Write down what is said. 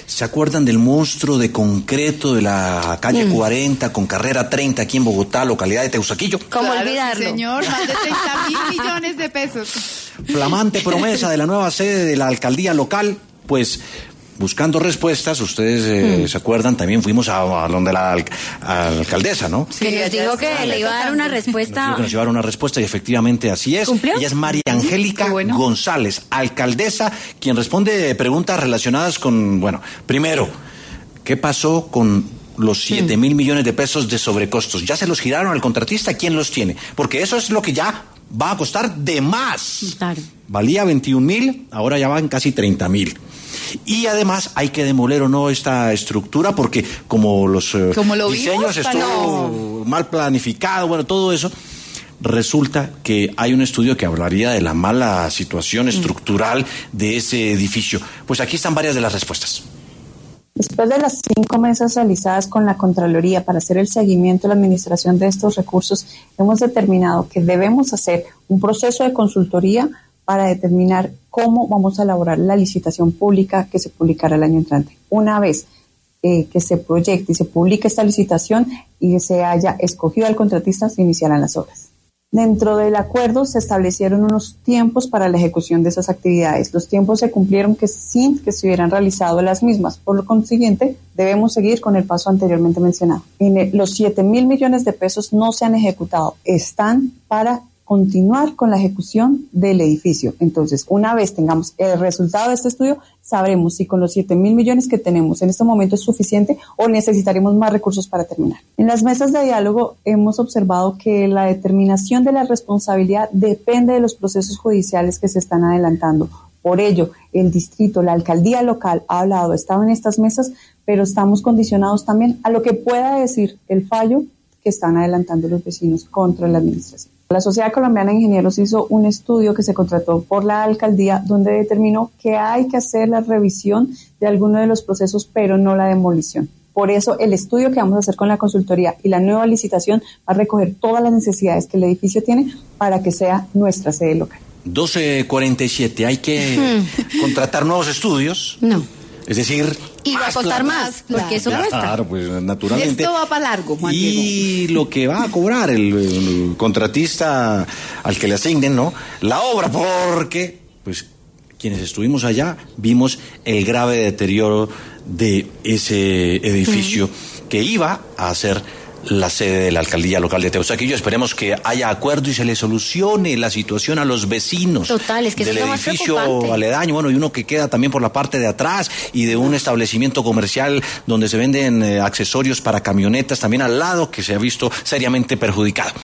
¿Se acuerdan del monstruo de concreto de la calle 40 con carrera 30 aquí en Bogotá, localidad de Teusaquillo? ¿Cómo olvidarlo? Sí, señor, más de 30.000 millones de pesos. Flamante promesa de la nueva sede de la alcaldía local, pues buscando respuestas, ustedes se acuerdan, también fuimos a donde la alcaldesa, ¿no? Sí, nos dijo que le iba a dar una respuesta. Nos dijo que nos iba a dar una respuesta y efectivamente así es. ¿Cumplió? Ella es María Angélica González, alcaldesa, quien responde preguntas relacionadas con, bueno, primero, ¿qué pasó con los 7.000 millones de pesos de sobrecostos? ¿Ya se los giraron al contratista? ¿Quién los tiene? Porque eso es lo que ya va a costar de más. Claro. Valía 21.000, ahora ya van casi 30.000. Y además hay que demoler o no esta estructura porque como los diseños estuvo mal planificado, bueno, todo eso, resulta que hay un estudio que hablaría de la mala situación estructural de ese edificio. Pues aquí están varias de las respuestas. Después de las 5 mesas realizadas con la Contraloría para hacer el seguimiento y la administración de estos recursos, hemos determinado que debemos hacer un proceso de consultoría para determinar cómo vamos a elaborar la licitación pública que se publicará el año entrante. Una vez que se proyecte y se publique esta licitación y se haya escogido al contratista, se iniciarán las obras. Dentro del acuerdo se establecieron unos tiempos para la ejecución de esas actividades. Los tiempos se cumplieron sin que se hubieran realizado las mismas. Por lo consiguiente, debemos seguir con el paso anteriormente mencionado. Los 7.000 millones de pesos no se han ejecutado. Están para continuar con la ejecución del edificio. Entonces, una vez tengamos el resultado de este estudio, sabremos si con los 7.000 millones que tenemos en este momento es suficiente o necesitaremos más recursos para terminar. En las mesas de diálogo hemos observado que la determinación de la responsabilidad depende de los procesos judiciales que se están adelantando. Por ello, el distrito, la alcaldía local ha estado en estas mesas, pero estamos condicionados también a lo que pueda decir el fallo que están adelantando los vecinos contra la administración. La Sociedad Colombiana de Ingenieros hizo un estudio que se contrató por la alcaldía donde determinó que hay que hacer la revisión de algunos de los procesos, pero no la demolición. Por eso el estudio que vamos a hacer con la consultoría y la nueva licitación va a recoger todas las necesidades que el edificio tiene para que sea nuestra sede local. 12:47, ¿hay que contratar nuevos estudios? No. Es decir, y va a costar más, porque eso cuesta. Claro, pues naturalmente. Esto va para largo, Juan Diego. Y lo que va a cobrar el contratista al que le asignen, ¿no? La obra, porque, pues, quienes estuvimos allá vimos el grave deterioro de ese edificio que iba a ser la sede de la alcaldía local de Teusaquillo. Esperemos que haya acuerdo y se le solucione la situación a los vecinos. Total, es que del eso es lo más edificio preocupante. aledaño, bueno, y uno que queda también por la parte de atrás y de un establecimiento comercial donde se venden accesorios para camionetas también al lado, que se ha visto seriamente perjudicado.